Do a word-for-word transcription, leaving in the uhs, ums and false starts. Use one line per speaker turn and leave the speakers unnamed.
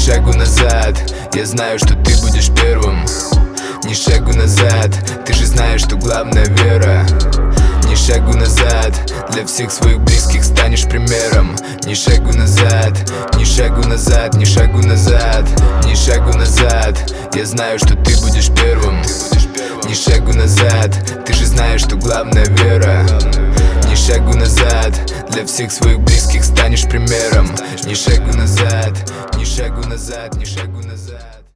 шагу назад, я знаю, что ты будешь первым. Ни шагу назад, ты же знаешь, что главное вера. Ни шагу назад, для всех своих близких станешь примером. Ни шагу назад, ни шагу назад, ни шагу назад, ни шагу назад, я знаю, что ты будешь первым. Ни шагу назад, ты же знаешь, что главное вера. Ни шагу назад, для всех своих близких станешь примером. Ни шагу назад, ни шагу назад, ни шагу назад.